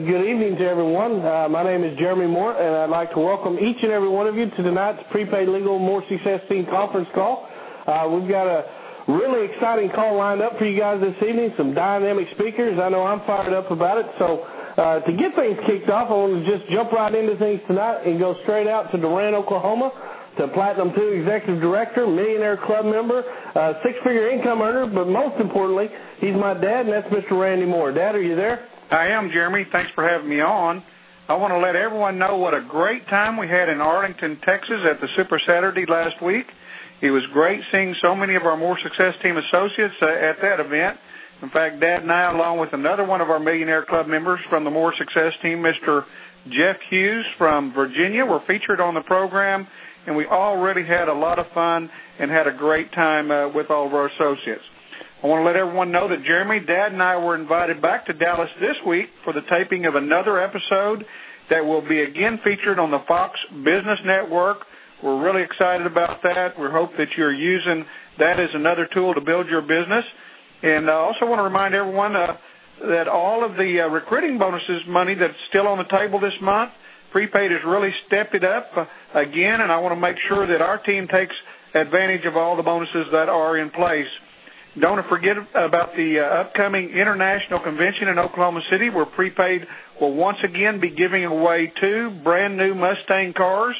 Good evening to everyone. My name is Jeremy Moore, and I'd like to welcome each and every one of you to tonight's Prepaid Legal More Success Team conference call. We've got a really exciting call lined up for you guys this evening, some dynamic speakers. I know I'm fired up about it. So to get things kicked off, I want to just jump right into things tonight and go straight out to Durant, Oklahoma, to Platinum II Executive Director, Millionaire Club member, six-figure income earner, but most importantly, he's my dad, and that's Mr. Randy Moore. Dad, are you there? I am, Jeremy. Thanks for having me on. I want to let everyone know what a great time we had in Arlington, Texas at the Super Saturday last week. It was great seeing so many of our More Success Team associates at that event. In fact, Dad and I, along with another one of our Millionaire Club members from the More Success Team, Mr. Jeff Hughes from Virginia, were featured on the program, and we all really had a lot of fun and had a great time with all of our associates. I want to let everyone know that Jeremy, Dad, and I were invited back to Dallas this week for the taping of another episode that will be again featured on the Fox Business Network. We're really excited about that. We hope that you're using that as another tool to build your business. And I also want to remind everyone that all of the recruiting bonuses money that's still on the table this month, Prepaid has really stepped it up again, and I want to make sure that our team takes advantage of all the bonuses that are in place. Don't forget about the upcoming International Convention in Oklahoma City, where Prepaid will once again be giving away 2 brand new Mustang cars.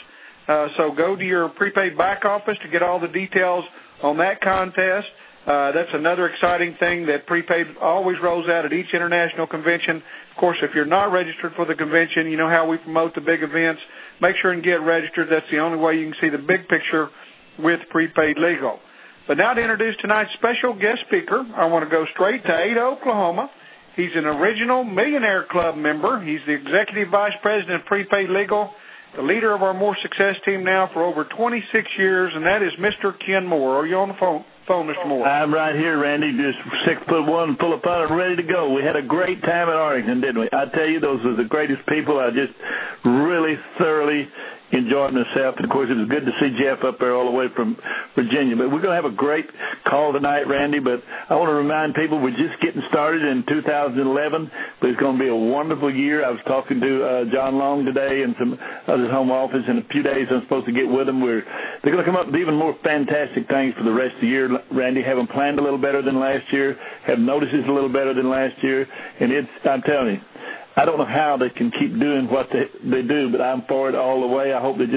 So go to your Prepaid back office to get all the details on that contest. That's another exciting thing that Prepaid always rolls out at each international convention. Of course, if you're not registered for the convention, you know how we promote the big events. Make sure and get registered. That's the only way you can see the big picture with Prepaid Legal. But now to introduce tonight's special guest speaker, I want to go straight to Ada, Oklahoma. He's an original Millionaire Club member. He's the Executive Vice President of Prepaid Legal, the leader of our More Success Team now for over 26 years, and that is Mr. Ken Moore. Are you on the phone, Mr. Moore? I'm right here, Randy, just 6'1", full of fun and ready to go. We had a great time at Arlington, didn't we? I tell you, those were the greatest people. I just really thoroughly enjoyed myself. And, of course, it was good to see Jeff up there all the way from Virginia. But we're going to have a great call tonight, Randy. But I want to remind people we're just getting started in 2011, but it's going to be a wonderful year. I was talking to John Long today and some other home office. In a few days, I'm supposed to get with them. They're going to come up with even more fantastic things for the rest of the year. Randy, have them planned a little better than last year, have notices a little better than last year. And I'm telling you, I don't know how they can keep doing what they do, but I'm for it all the way. I hope they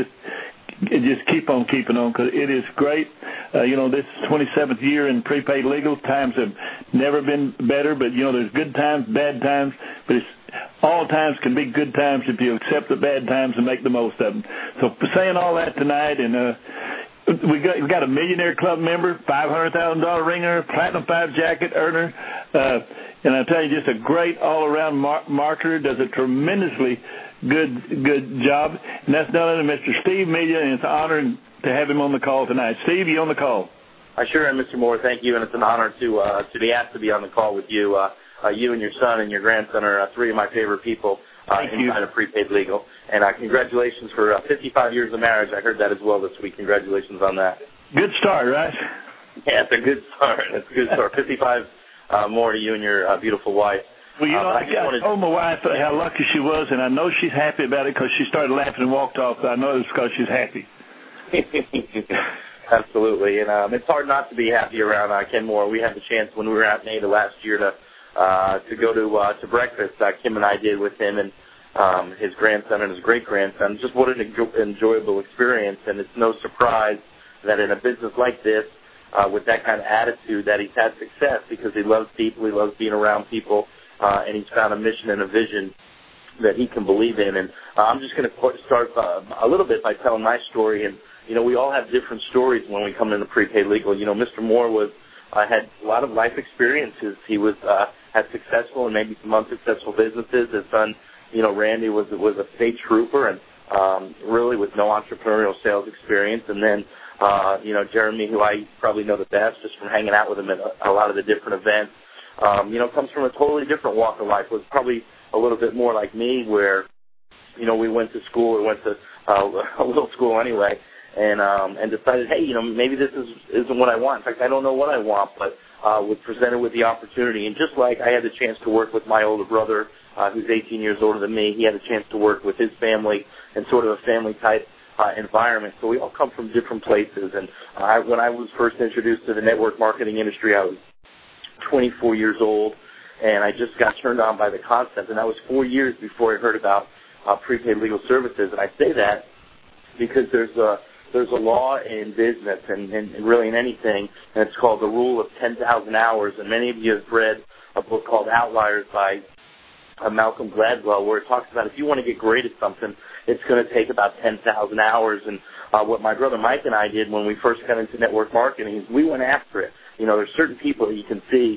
just keep on keeping on, because it is great. This 27th year in Prepaid Legal. Times have never been better, but, there's good times, bad times, but all times can be good times if you accept the bad times and make the most of them. So for saying all that tonight, and we got a Millionaire Club member, $500,000 ringer, Platinum 5 jacket earner, and I tell you, just a great all-around marketer, does a tremendously good job. And that's none other than Mr. Steve Melia, and it's an honor to have him on the call tonight. Steve, you on the call? I sure am, Mr. Moore. Thank you, and it's an honor to be asked to be on the call with you. You and your son and your grandson are 3 of my favorite people inside of Prepaid Legal. And congratulations for 55 years of marriage. I heard that as well this week. Congratulations on that. Good start, right? Yeah, it's a good start. 55 more to you and your beautiful wife. Well, I told my wife how lucky she was, and I know she's happy about it because she started laughing and walked off. I know it's because she's happy. Absolutely, and it's hard not to be happy around Ken Moore. We had the chance when we were at NADA last year to go to breakfast. Kim and I did with him and his grandson and his great-grandson. Just what an enjoyable experience, and it's no surprise that in a business like this, with that kind of attitude, that he's had success, because he loves people, he loves being around people, and he's found a mission and a vision that he can believe in. And I'm just going to start a little bit by telling my story. And, we all have different stories when we come into Prepaid Legal. Mr. Moore had a lot of life experiences. He had successful and maybe some unsuccessful businesses. His son, Randy, was a state trooper and really with no entrepreneurial sales experience. And then Jeremy, who I probably know the best just from hanging out with him at a lot of the different events, comes from a totally different walk of life. Was probably a little bit more like me, where, we went to school, or went to a little school anyway, and decided, hey, maybe this isn't what I want. In fact, I don't know what I want, but was presented with the opportunity. And just like I had the chance to work with my older brother who's 18 years older than me. He had a chance to work with his family in sort of a family-type environment. So we all come from different places. And when I was first introduced to the network marketing industry, I was 24 years old, and I just got turned on by the concept. And that was 4 years before I heard about prepaid legal services. And I say that because there's a law in business and really in anything, and it's called the rule of 10,000 hours. And many of you have read a book called Outliers by Malcolm Gladwell, where it talks about if you want to get great at something, it's going to take about 10,000 hours. And what my brother Mike and I did when we first got into network marketing is we went after it. You know, there's certain people that you can see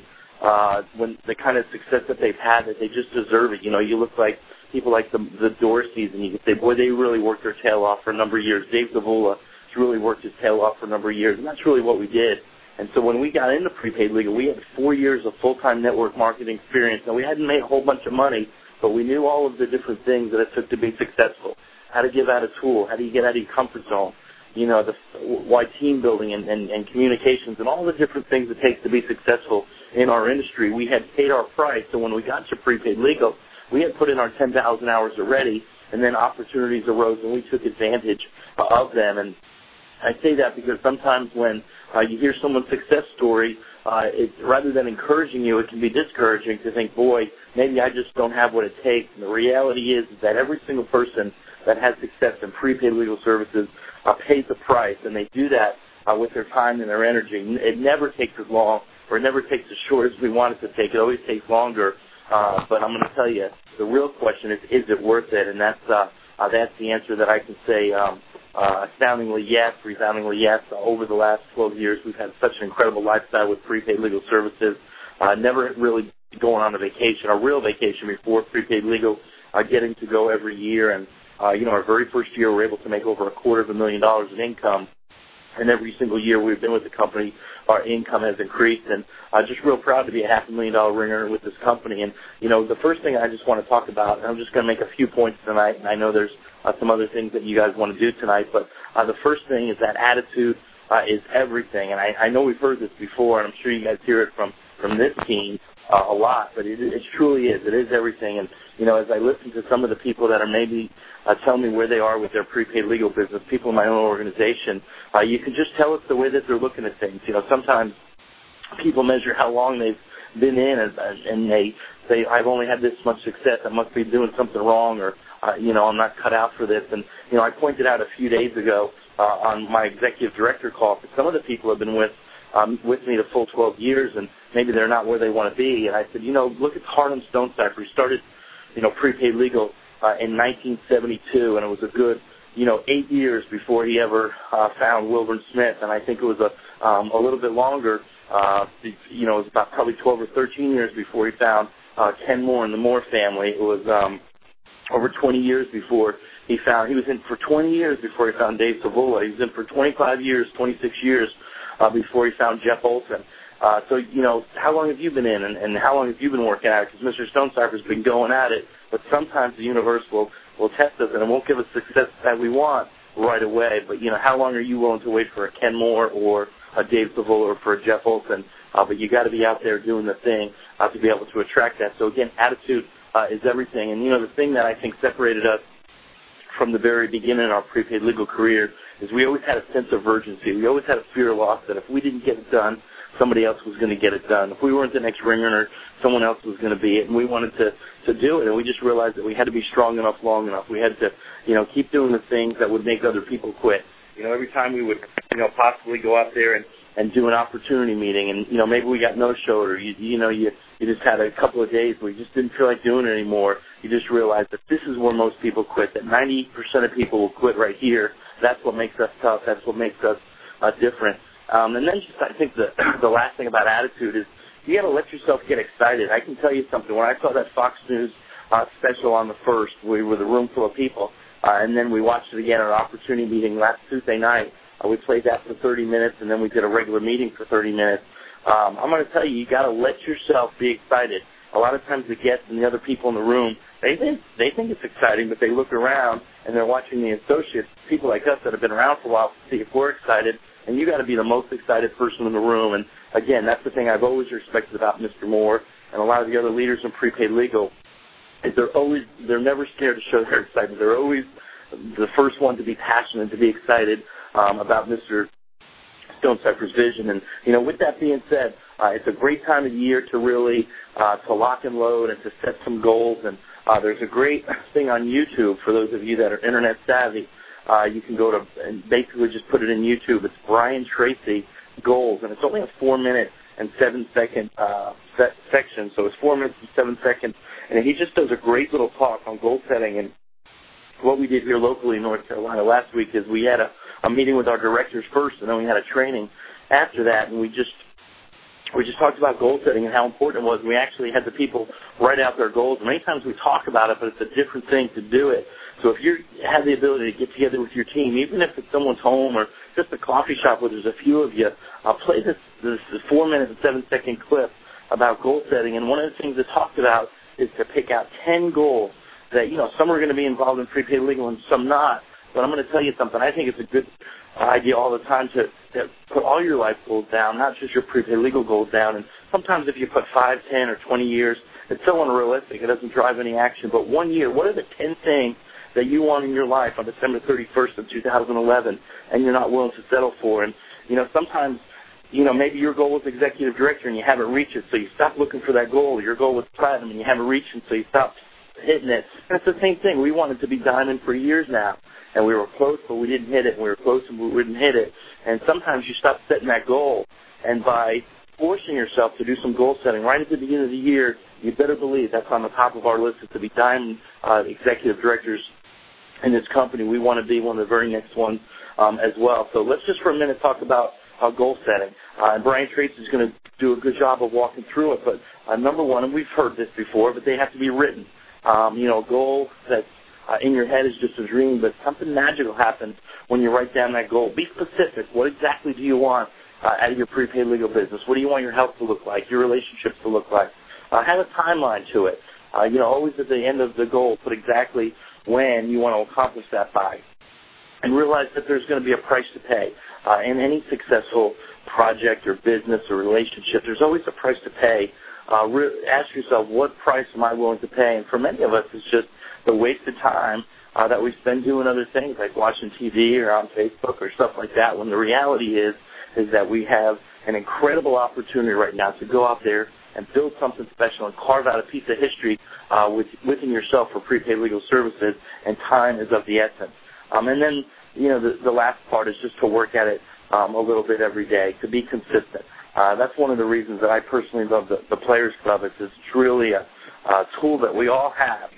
when the kind of success that they've had that they just deserve it. You know, you look like people like the Dorseys, and you can say, boy, they really worked their tail off for a number of years. Dave Zavula has really worked his tail off for a number of years, and that's really what we did. And so when we got into prepaid legal, we had 4 years of full-time network marketing experience. Now, we hadn't made a whole bunch of money, but we knew all of the different things that it took to be successful. How to give out a tool, how do you get out of your comfort zone, you know, why team building and communications and all the different things it takes to be successful in our industry. We had paid our price, so when we got to prepaid legal, we had put in our 10,000 hours already, and then opportunities arose, and we took advantage of them. And I say that because sometimes when you hear someone's success story, rather than encouraging you, it can be discouraging to think, boy, maybe I just don't have what it takes. And the reality is that every single person that has success in prepaid legal services pays the price, and they do that with their time and their energy. It never takes as long, or it never takes as short as we want it to take. It always takes longer. But I'm going to tell you, the real question is it worth it? And that's the answer that I can say astoundingly yes, resoundingly yes. Over the last 12 years, we've had such an incredible lifestyle with prepaid legal services. Never really going on a vacation, a real vacation before prepaid legal, getting to go every year. And, our very first year, we were able to make over $250,000 in income. And every single year we've been with the company, our income has increased. And I'm just real proud to be a $500,000 ringer with this company. And, the first thing I just want to talk about, and I'm just going to make a few points tonight, and I know there's some other things that you guys want to do tonight, but the first thing is that attitude is everything. And I know we've heard this before, and I'm sure you guys hear it from this team a lot, but it truly is. It is everything. And, as I listen to some of the people that are maybe telling me where they are with their prepaid legal business, people in my own organization, you can just tell it's the way that they're looking at things. Sometimes people measure how long they've been in, and they say, I've only had this much success, I must be doing something wrong, or, I'm not cut out for this. And, I pointed out a few days ago on my executive director call that some of the people have been with me the full 12 years, and maybe they're not where they want to be. And I said, look at Harlan Stonecipher. He started, prepaid legal in 1972, and it was a good, 8 years before he ever found Wilburn Smith. And I think it was a little bit longer. It was about probably 12 or 13 years before he found Ken Moore and the Moore family. It was over 20 years before he was in for 20 years before he found Dave Zavula. He was in for 25 years, 26 years before he found Jeff Olson. So, how long have you been in, and how long have you been working at it? Because Mr. Stonecipher's been going at it, but sometimes the universe will test us, and it won't give us success that we want right away. But, how long are you willing to wait for a Ken Moore or a Dave Zavula or for a Jeff Olson? But you got to be out there doing the thing to be able to attract that. So, again, attitude is everything. And, the thing that I think separated us from the very beginning in our prepaid legal career is we always had a sense of urgency. We always had a fear of loss that if we didn't get it done, somebody else was going to get it done. If we weren't the next ringer, someone else was going to be it, and we wanted to do it. And we just realized that we had to be strong enough, long enough. We had to, keep doing the things that would make other people quit. Every time we would, possibly go out there and do an opportunity meeting, and maybe we got no-showed, or you just had a couple of days where you just didn't feel like doing it anymore. You just realized that this is where most people quit. That 90% of people will quit right here. That's what makes us tough. That's what makes us different. And then I think the last thing about attitude is you got to let yourself get excited. I can tell you something. When I saw that Fox News special on the 1st, we were the room full of people, and then we watched it again at our opportunity meeting last Tuesday night. We played that for 30 minutes, and then we did a regular meeting for 30 minutes. I'm going to tell you got to let yourself be excited. A lot of times the guests and the other people in the room, they think it's exciting, but they look around and they're watching the associates, people like us that have been around for a while, to see if we're excited. And you got to be the most excited person in the room. And, again, that's the thing I've always respected about Mr. Moore and a lot of the other leaders in prepaid legal is they're never scared to show their excitement. They're always the first one to be passionate, to be excited about Mr. Stonecipher's vision. And, with that being said, it's a great time of year to really to lock and load and to set some goals. And there's a great thing on YouTube for those of you that are internet savvy. You can go to and basically just put it in YouTube. It's Brian Tracy Goals, and it's only a 4-minute and 7-second section. So it's 4 minutes and 7 seconds, and he just does a great little talk on goal setting. And what we did here locally in North Carolina last week is we had a meeting with our directors first, and then we had a training after that, and we just talked about goal setting and how important it was. We actually had the people write out their goals. Many times we talk about it, but it's a different thing to do it. So if you have the ability to get together with your team, even if it's someone's home or just a coffee shop where there's a few of you, play this 4-minute and 7-second clip about goal setting. And one of the things it talks about is to pick out 10 goals that, some are going to be involved in prepaid legal and some not. But I'm going to tell you something. I think it's a good idea all the time to put all your life goals down, not just your prepaid legal goals down. And sometimes if you put 5, 10, or 20 years, it's so unrealistic. It doesn't drive any action. But 1 year, what are the 10 things that you want in your life on December 31st of 2011 and you're not willing to settle for? And, sometimes, maybe your goal was executive director and you haven't reached it, so you stop looking for that goal. Your goal was platinum and you haven't reached it, so you stop hitting it. And it's the same thing. We wanted to be diamond for years now, and we were close, but we didn't hit it. And we were close, and we didn't hit it. And sometimes you stop setting that goal, and by forcing yourself to do some goal setting right at the beginning of the year, you better believe that's on the top of our list is to be diamond executive directors in this company. We want to be one of the very next ones as well. So let's just for a minute talk about goal setting. And Brian Tracy is going to do a good job of walking through it. But number one, and we've heard this before, but they have to be written. A goal that's in your head is just a dream, but something magical happens when you write down that goal. Be specific. What exactly do you want out of your prepaid legal business? What do you want your health to look like, your relationships to look like? Have a timeline to it. Always at the end of the goal, put exactly when you want to accomplish that by. And realize that there's going to be a price to pay. In any successful project or business or relationship, there's always a price to pay. Ask yourself, what price am I willing to pay? And for many of us, it's just the wasted time that we spend doing other things like watching TV or on Facebook or stuff like that, when the reality is that we have an incredible opportunity right now to go out there and build something special and carve out a piece of history within yourself for prepaid legal services, and time is of the essence. And then, the last part is just to work at it a little bit every day, to be consistent. That's one of the reasons that I personally love the Players Club. It's really a tool that we all have.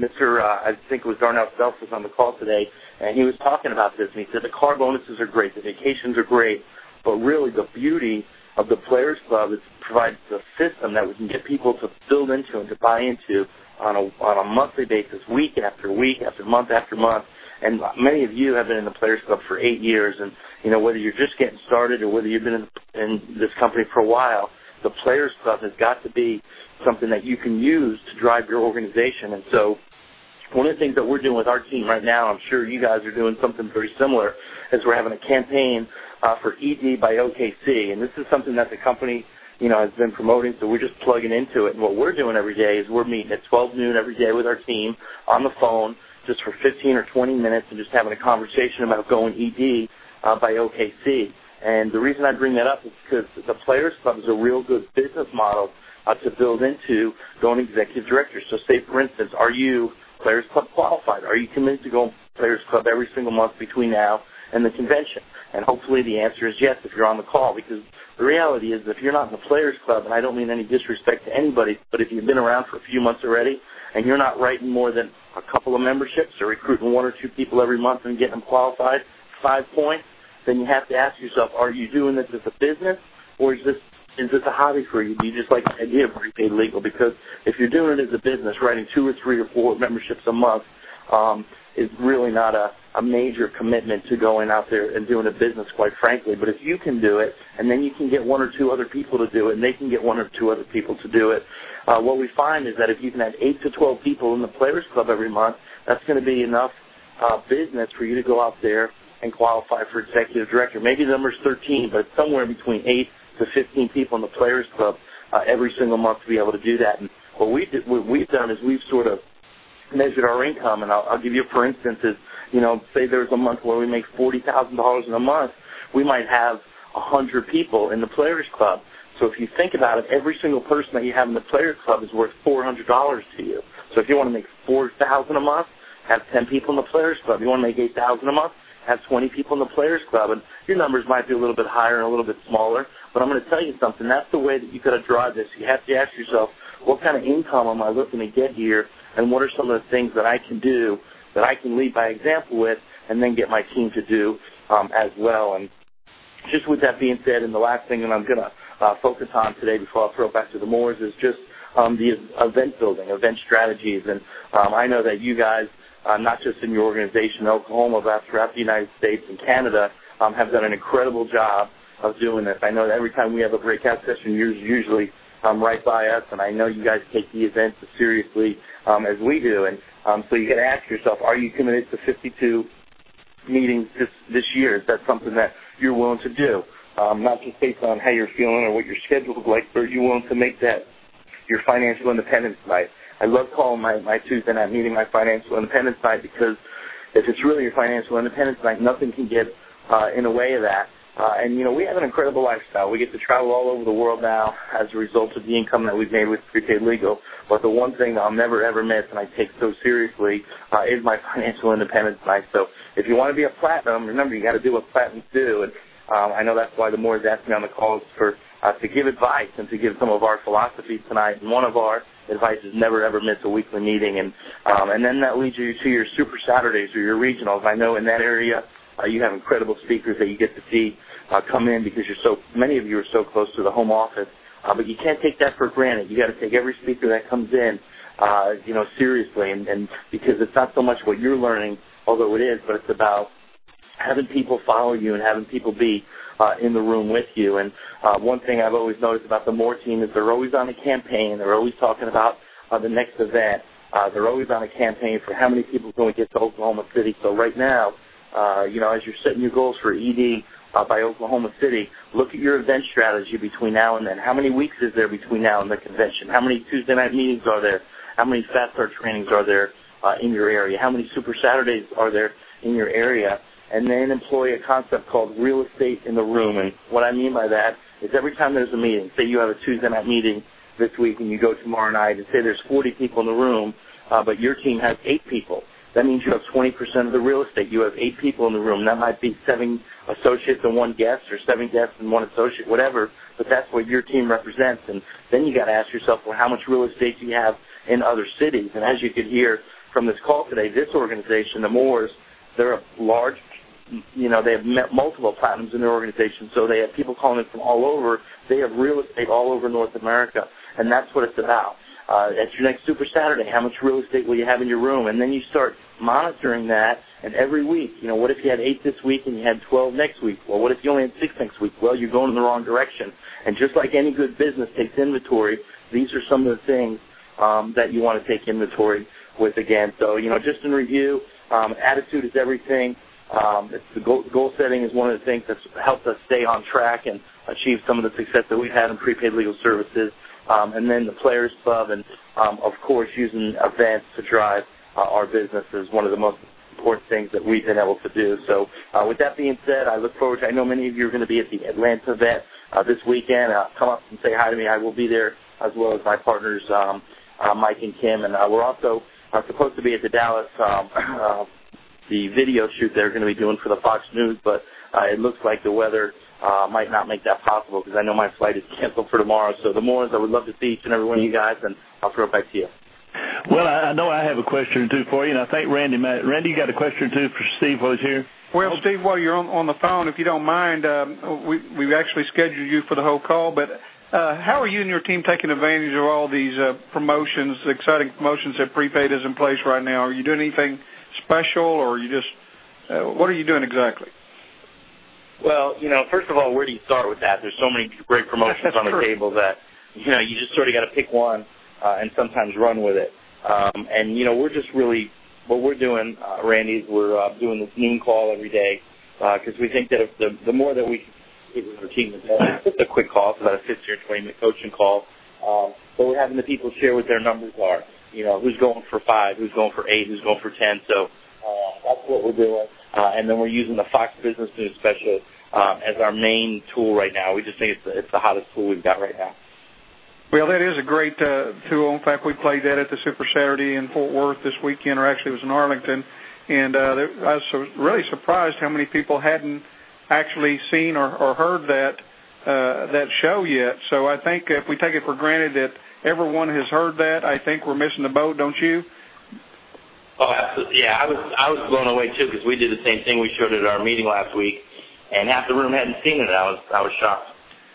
I think it was Darnell Self was on the call today, and he was talking about this, and he said the car bonuses are great, the vacations are great, but really the beauty of the Players Club is to provide a system that we can get people to build into and to buy into on a monthly basis, week after week, after month. And many of you have been in the Players Club for 8 years, and whether you're just getting started or whether you've been in this company for a while, the Players Club has got to be something that you can use to drive your organization. And so one of the things that we're doing with our team right now, I'm sure you guys are doing something very similar, is we're having a campaign for ED by OKC. And this is something that the company, has been promoting, so we're just plugging into it. And what we're doing every day is we're meeting at 12 noon every day with our team on the phone just for 15 or 20 minutes and just having a conversation about going ED by OKC. And the reason I bring that up is because the Players Club is a real good business model to build into going executive director. So say, for instance, are you Players Club qualified? Are you committed to go Players Club every single month between now and the convention? And hopefully the answer is yes if you're on the call, because the reality is if you're not in the Players Club, and I don't mean any disrespect to anybody, but if you've been around for a few months already and you're not writing more than a couple of memberships or recruiting 1 or 2 people every month and getting them qualified, 5 points, then you have to ask yourself, are you doing this as a business, or is this a hobby for you? Do you just like the idea of prepaid legal? Because if you're doing it as a business, writing 2 or 3 or 4 memberships a month is really not a major commitment to going out there and doing a business, quite frankly. But if you can do it, and then you can get 1 or 2 other people to do it, and they can get 1 or 2 other people to do it, what we find is that if you can have 8 to 12 people in the Players Club every month, that's going to be enough business for you to go out there and qualify for executive director. Maybe the number's 13, but it's somewhere between 8 to 15 people in the Players Club every single month to be able to do that. And what we've done is we've sort of measured our income, and I'll give you, for instance, is, say there's a month where we make $40,000 in a month, we might have 100 people in the Players Club. So if you think about it, every single person that you have in the Players Club is worth $400 to you. So if you want to make $4,000 a month, have 10 people in the Players Club. You want to make $8,000 a month, have 20 people in the Players Club. And your numbers might be a little bit higher and a little bit smaller, but I'm going to tell you something. That's the way that you got to drive this. You have to ask yourself, what kind of income am I looking to get here, and what are some of the things that I can do that I can lead by example with, and then get my team to do as well. And just with that being said, and the last thing that I'm going to focus on today before I throw it back to the Moors is just the event building, event strategies. And I know that you guys, not just in your organization in Oklahoma, but throughout the United States and Canada, have done an incredible job of doing this. I know that every time we have a breakout session, you're usually right by us, and I know you guys take the events as seriously as we do. And so you got to ask yourself, are you committed to 52 meetings this year? Is that something that you're willing to do? Not just based on how you're feeling or what your schedule is like, but are you willing to make that your financial independence night? I love calling my Tuesday night meeting my financial independence night, because if it's really your financial independence night, nothing can get in the way of that. And, we have an incredible lifestyle. We get to travel all over the world now as a result of the income that we've made with Prepaid Legal. But the one thing that I'll never, ever miss, and I take so seriously, is my financial independence night. So if you want to be a platinum, remember, you got to do what platinums do. And I know that's why the Moors asked me on the calls to give advice and to give some of our philosophies tonight. And one of our advice is never, ever miss a weekly meeting. And then that leads you to your Super Saturdays or your regionals. I know in that area you have incredible speakers that you get to see come in, because many of you are so close to the home office. But you can't take that for granted. You got to take every speaker that comes in, seriously, and because it's not so much what you're learning, although it is, but it's about having people follow you and having people be in the room with you. And one thing I've always noticed about the Moore team is they're always on a campaign. They're always talking about the next event. They're always on a campaign for how many people are going to get to Oklahoma City. So right now, as you're setting your goals for ED by Oklahoma City, look at your event strategy between now and then. How many weeks is there between now and the convention? How many Tuesday night meetings are there? How many Fast Start trainings are there in your area? How many Super Saturdays are there in your area? And then employ a concept called real estate in the room. And what I mean by that is every time there's a meeting, say you have a Tuesday night meeting this week and you go tomorrow night and say there's 40 people in the room, but your team has 8 people. That means you have 20% of the real estate. You have 8 people in the room. That might be 7 associates and 1 guest, or 7 guests and 1 associate, whatever, but that's what your team represents. And then you got to ask yourself, well, how much real estate do you have in other cities? And as you could hear from this call today, this organization, the Moors, they're a large, they have multiple platinums in their organization, so they have people calling in from all over. They have real estate all over North America, and that's what it's about. At your next Super Saturday, how much real estate will you have in your room? And then you start monitoring that, and every week, what if you had 8 this week and you had 12 next week? Well, what if you only had 6 next week? Well, you're going in the wrong direction. And just like any good business takes inventory, these are some of the things that you want to take inventory with again. So, just in review, attitude is everything. The goal setting is one of the things that's helped us stay on track and achieve some of the success that we've had in prepaid legal services. And then the Players Club, and of course using events to drive our business is one of the most important things that we've been able to do. So with that being said, I look forward to, I know many of you are going to be at the Atlanta event this weekend. Come up and say hi to me. I will be there, as well as my partners, Mike and Kim. And we're also supposed to be at the Dallas the video shoot they're going to be doing for the Fox News, but it looks like the weather might not make that possible, because I know my flight is canceled for tomorrow. So the Moors, I would love to see each and every one of you guys, and I'll throw it back to you. Well, I know I have a question or two for you, and I think Randy, you got a question or two for Steve while he's here? Well, Steve, while you're on the phone, if you don't mind, we've actually scheduled you for the whole call, but how are you and your team taking advantage of all these promotions, exciting promotions that Prepaid is in place right now? Are you doing anything special, or are you just, what are you doing exactly? Well, first of all, where do you start with that? There's so many great promotions on the table that, you just sort of got to pick one and sometimes run with it. And, we're just really, what we're doing, Randy, is we're doing this noon call every day, because we think that if the more that we keep with our team, it's a quick call. It's about a 15 or 20-minute coaching call. But we're having the people share what their numbers are. You know, who's going for 5, who's going for 8, who's going for 10. So that's what we're doing. And then we're using the Fox Business News Special as our main tool right now. We just think it's the hottest tool we've got right now. Well, that is a great tool. In fact, we played that at the Super Saturday in Fort Worth this weekend, or actually it was in Arlington. And I was really surprised how many people hadn't actually seen or heard that show yet. So I think if we take it for granted that everyone has heard that, I think we're missing the boat, don't you? Oh, absolutely. Yeah, I was blown away too, because we did the same thing. We showed it at our meeting last week, and half the room hadn't seen it. I was shocked.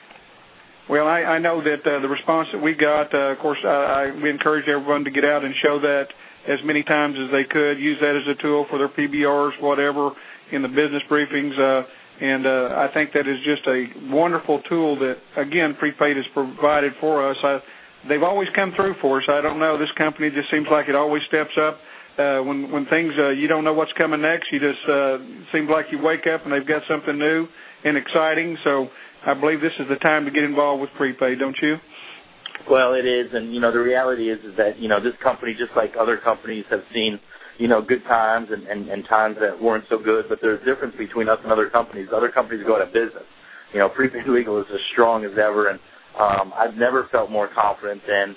Well, I know that the response that we got, of course, we encouraged everyone to get out and show that as many times as they could, use that as a tool for their PBRs, whatever, in the business briefings. And I think that is just a wonderful tool that, again, Prepaid has provided for us. They've always come through for us. I don't know. This company just seems like it always steps up. When things, you don't know what's coming next, you just seems like you wake up and they've got something new and exciting. So I believe this is the time to get involved with Prepaid, don't you? Well, it is, and, the reality is that, this company, just like other companies, have seen, good times and times that weren't so good, but there's a difference between us and other companies. Other companies go out of business. Prepaid Legal is as strong as ever, and I've never felt more confident than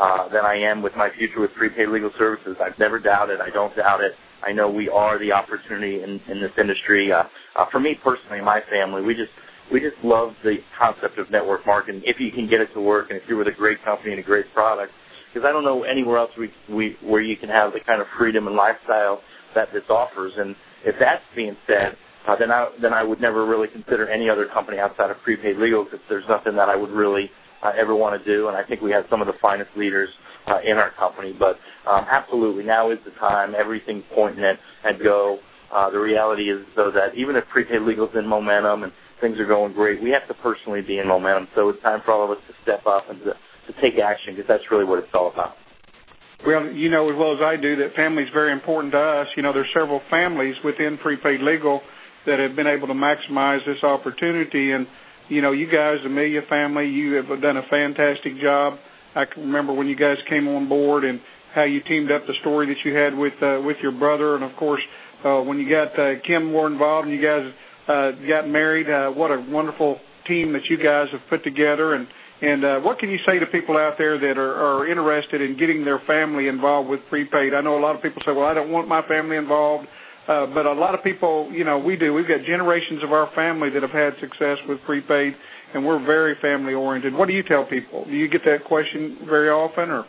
I am with my future with Prepaid Legal Services. I've never doubted. I don't doubt it. I know we are the opportunity in this industry. For me personally, my family, we just love the concept of network marketing, if you can get it to work and if you're with a great company and a great product. Because I don't know anywhere else where you can have the kind of freedom and lifestyle that this offers. And if that's being said, then I would never really consider any other company outside of Prepaid Legal, because there's nothing that I would really ever want to do. And I think we have some of the finest leaders in our company. But absolutely, now is the time. Everything's pointing at go. The reality is, though, that even if Prepaid Legal's in momentum and things are going great, we have to personally be in momentum. So it's time for all of us to step up and to take action, because that's really what it's all about. Well, you know as well as I do that family is very important to us. There's several families within Prepaid Legal that have been able to maximize this opportunity. And, you guys, the Amelia family, you have done a fantastic job. I can remember when you guys came on board and how you teamed up, the story that you had with your brother. And, of course, when you got Kim more involved and you guys got married, what a wonderful team that you guys have put together. And what can you say to people out there that are interested in getting their family involved with Prepaid? I know a lot of people say, well, I don't want my family involved. But a lot of people, we do. We've got generations of our family that have had success with Prepaid, and we're very family-oriented. What do you tell people? Do you get that question very often, or?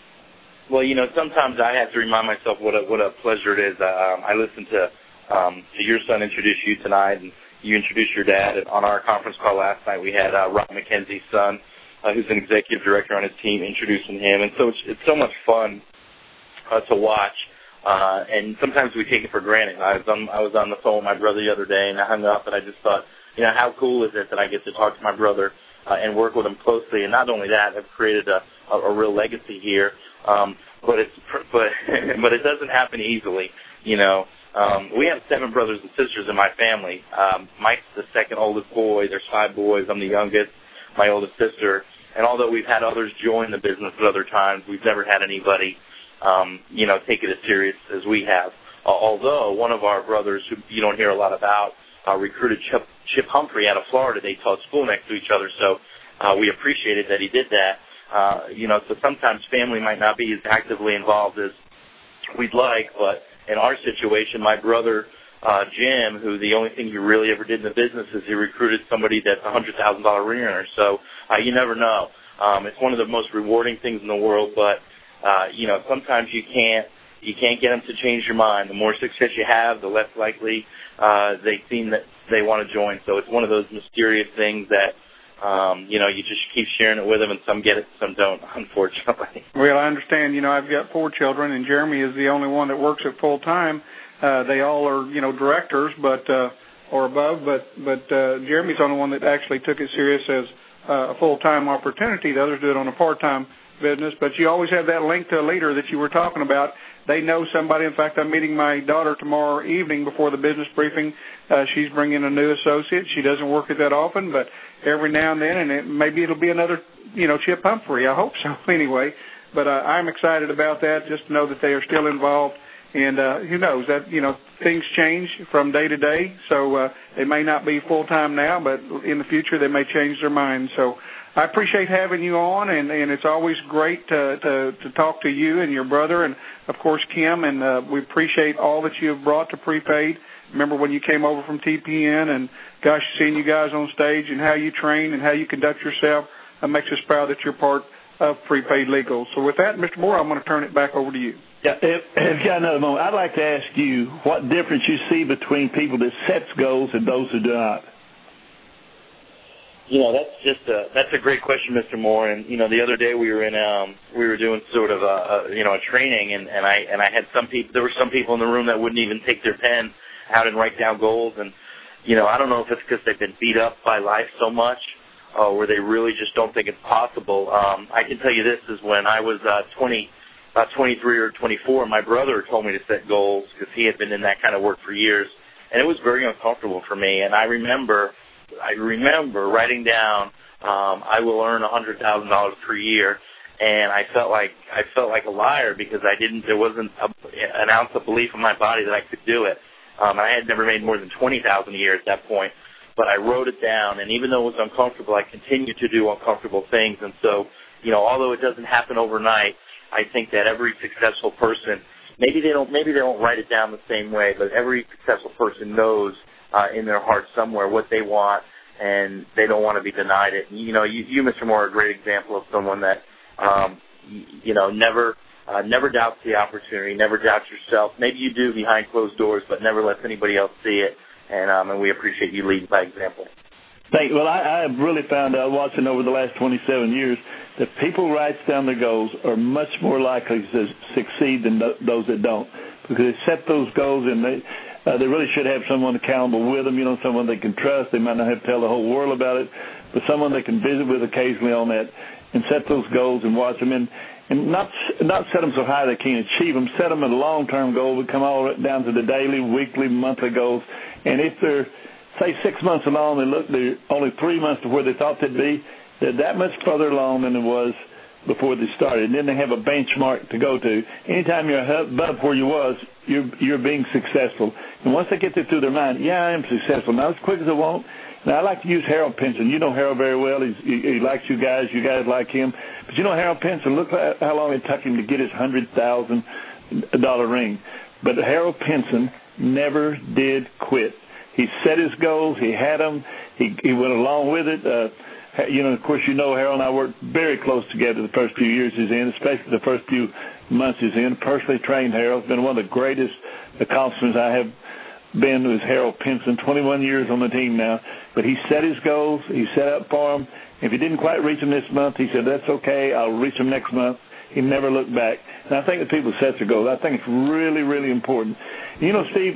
Well, sometimes I have to remind myself what a pleasure it is. I listened to your son introduce you tonight, and you introduced your dad. And on our conference call last night, we had Rob McKenzie's son, who's an executive director on his team, introducing him. And so it's so much fun to watch. And sometimes we take it for granted. I was on the phone with my brother the other day, and I hung up, and I just thought, how cool is it that I get to talk to my brother and work with him closely? And not only that, I've created a real legacy here. But it doesn't happen easily. We have 7 brothers and sisters in my family. Mike's the second oldest boy. There's 5 boys. I'm the youngest, my oldest sister. And although we've had others join the business at other times, we've never had anybody take it as serious as we have. Although one of our brothers, who you don't hear a lot about, recruited Chip Humphrey out of Florida. They taught school next to each other, so we appreciated that he did that. So sometimes family might not be as actively involved as we'd like, but in our situation, my brother, Jim, who the only thing he really ever did in the business is he recruited somebody that's a $100,000 ring earner. So you never know. It's one of the most rewarding things in the world, but sometimes you can't get them to change your mind. The more success you have, the less likely they seem that they want to join. So it's one of those mysterious things that, you just keep sharing it with them, and some get it, some don't, unfortunately. Well, I understand. I've got 4 children, and Jeremy is the only one that works at full time. They all are, directors, or above, but Jeremy's the only one that actually took it serious as a full-time opportunity. The others do it on a part-time business, but you always have that link to a leader that you were talking about. They know somebody. In fact, I'm meeting my daughter tomorrow evening before the business briefing. She's bringing a new associate. She doesn't work it that often, but every now and then, and maybe it'll be another Chip Humphrey. I hope so anyway. But I'm excited about that, just to know that they are still involved. And who knows, that things change from day to day, so they may not be full-time now, but in the future they may change their minds. So I appreciate having you on, and it's always great to talk to you and your brother and, of course, Kim, and we appreciate all that you have brought to Prepaid. Remember when you came over from TPN, and, gosh, seeing you guys on stage and how you train and how you conduct yourself, makes us proud that you're part of Prepaid Legal. So with that, Mr. Moore, I'm going to turn it back over to you. Yeah, if you got another moment, I'd like to ask you what difference you see between people that sets goals and those who do not. That's a great question, Mr. Moore. And the other day we were doing sort of a training, and I had there were some people in the room that wouldn't even take their pen out and write down goals. And I don't know if it's because they've been beat up by life so much, where they really just don't think it's possible. I can tell you this is when I was about 23 or 24, my brother told me to set goals because he had been in that kind of work for years, and it was very uncomfortable for me. And I remember writing down, I will earn $100,000 per year, and I felt like a liar because there wasn't an ounce of belief in my body that I could do it. I had never made more than $20,000 a year at that point, but I wrote it down, and even though it was uncomfortable, I continued to do uncomfortable things. And so, although it doesn't happen overnight, I think that every successful person, maybe they don't write it down the same way, but every successful person knows in their heart somewhere what they want, and they don't want to be denied it. And, you, Mr. Moore, are a great example of someone that, never doubts the opportunity, never doubts yourself. Maybe you do behind closed doors, but never lets anybody else see it. And we appreciate you leading by example. Thank you. Well, I have really found out, watching over the last 27 years, that people who write down their goals are much more likely to succeed than those that don't, because they set those goals and they really should have someone accountable with them, someone they can trust. They might not have to tell the whole world about it, but someone they can visit with occasionally on that and set those goals and watch them and not set them so high they can't achieve them. Set them at a long-term goal. We come all down to the daily, weekly, monthly goals. And if they're, say, 6 months along, they're only 3 months to where they thought they'd be, they're that much further along than it was before they started. And then they have a benchmark to go to. Anytime you're above where you was, you're being successful. And once they get that through their mind, I am successful. Not as quick as I want. Now, I like to use Harold Pinson. You know Harold very well. He likes you guys. You guys like him. But you know Harold Pinson, look how long it took him to get his $100,000 ring. But Harold Pinson never did quit. He set his goals. He had them. He went along with it. Of course, Harold and I worked very close together the first few years he's in, especially the first few months he's in. Personally trained Harold. It's been one of the greatest accomplishments I have been with Harold Pinson, 21 years on the team now. But he set his goals. He set up for them. If he didn't quite reach them this month, he said, that's okay, I'll reach them next month. He never looked back. And I think that people set their goals. I think it's really, really important. Steve,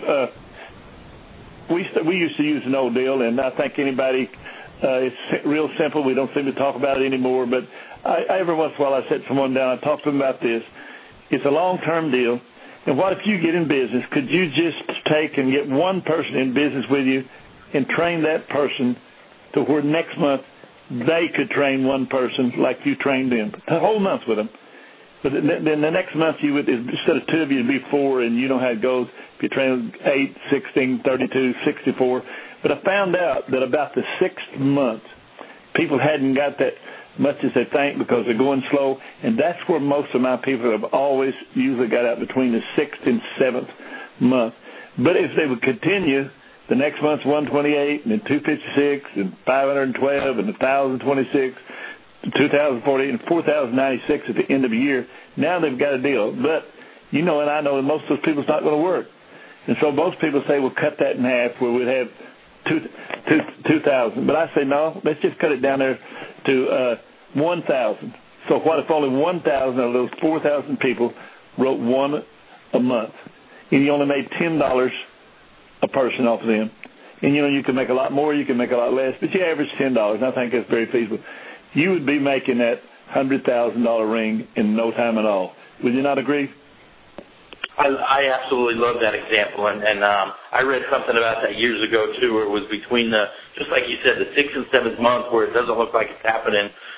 we used to use an old deal, and I think anybody, it's real simple. We don't seem to talk about it anymore. But every once in a while I sit someone down, I talk to them about this. It's a long-term deal. And what if you get in business? Could you just take and get one person in business with you and train that person to where next month they could train one person like you trained them? The whole month with them. But then the next month, you would, instead of 2 of you, it'd be 4, and you know how it goes. If you train 8, 16, 32, 64. But I found out that about the 6th month, people hadn't got that much as they think because they're going slow, and that's where most of my people have always usually got out between the 6th and 7th month. But if they would continue, the next month's 128, and then 256, and 512, and 1,026, 2,048, and 4,096 at the end of the year, now they've got a deal. But, and I know that most of those people it's not going to work. And so most people say, well, cut that in half where we'd have 2,000. But I say, no, let's just cut it down there to 1,000. So what if only 1,000 of those 4,000 people wrote one a month? And you only made $10 a person off of them. And, you can make a lot more, you can make a lot less, but you average $10, and I think that's very feasible. You would be making that $100,000 ring in no time at all. Would you not agree? I absolutely love that example, and I read something about that years ago, too, where it was between just like you said, the 6th and 7th month where it doesn't look like it's happening.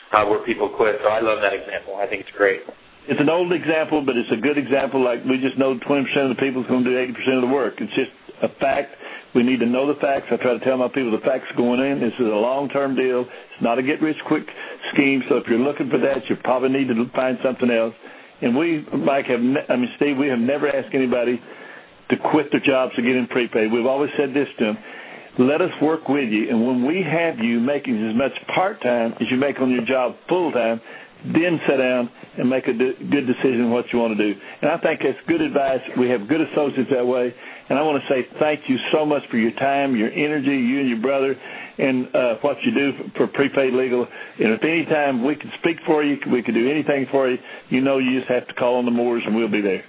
where people quit. So I love that example. I think it's great. It's an old example, but it's a good example. Like, we just know 20% of the people is going to do 80% of the work. It's just a fact. We need to know the facts. I try to tell my people the facts going in. This is a long-term deal. It's not a get-rich-quick scheme. So if you're looking for that, you probably need to find something else. And we, Mike, Steve, we have never asked anybody to quit their jobs to get in prepaid. We've always said this to them: let us work with you, and when we have you making as much part-time as you make on your job full-time, then sit down and make a good decision on what you want to do. And I think that's good advice. We have good associates that way. And I want to say thank you so much for your time, your energy, you and your brother, and what you do for Prepaid Legal. And if any time we can speak for you, we can do anything for you, you know you just have to call on the Moores, and we'll be there.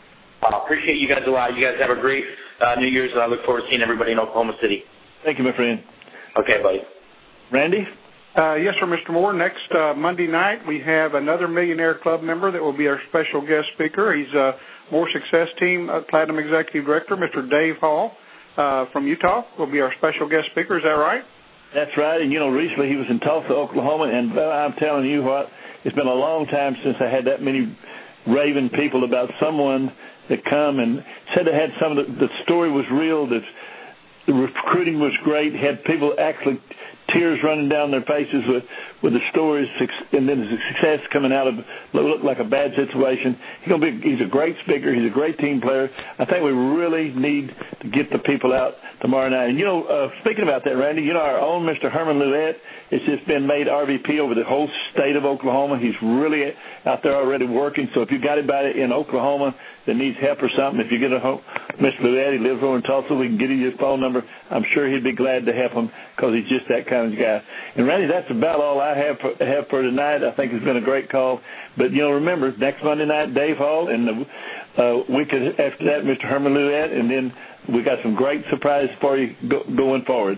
I appreciate you guys a lot. You guys have a great New Year's, and I look forward to seeing everybody in Oklahoma City. Thank you, my friend. Okay, buddy. Randy? Yes, sir, Mr. Moore. Next Monday night, we have another Millionaire Club member that will be our special guest speaker. He's a More Success Team Platinum Executive Director, Mr. Dave Hall from Utah, will be our special guest speaker. Is that right? That's right. And, recently he was in Tulsa, Oklahoma, and I'm telling you what, it's been a long time since I had that many raving people about someone that come and said they had some of the story was real, that the recruiting was great, had people actually tears running down their faces with the stories, and then the success coming out of what looked like a bad situation. He's a great speaker. He's a great team player. I think we really need to get the people out tomorrow night. And, speaking about that, Randy, our own Mr. Herman Louette has just been made RVP over the whole state of Oklahoma. He's really out there already working. So if you got anybody in Oklahoma that needs help or something, if you get a Mr. Louette, he lives over in Tulsa, we can get you his phone number. I'm sure he'd be glad to help him because he's just that kind of guy. And, Randy, that's about all I have for tonight. I think it's been a great call. But, remember, next Monday night, Dave Hall, and the week after that, Mr. Herman Louette, and then we got some great surprises for you going forward.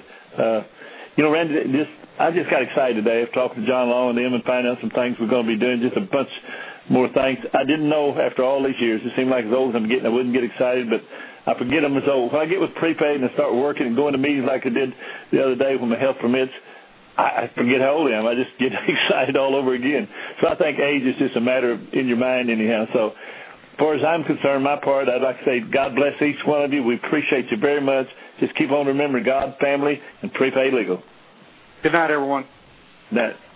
Randy, I just got excited today after talking to John Long and them and finding out some things we're going to be doing, just a bunch more things. I didn't know after all these years. It seemed like as old as I'm getting, I wouldn't get excited, but I forget I'm as old. When I get with prepaid and I start working and going to meetings like I did the other day when my health permits, I forget how old I am. I just get excited all over again. So I think age is just a matter of in your mind anyhow. So as far as I'm concerned, my part, I'd like to say God bless each one of you. We appreciate you very much. Just keep on remembering God, family, and Prepaid Legal. Good night, everyone. Good night.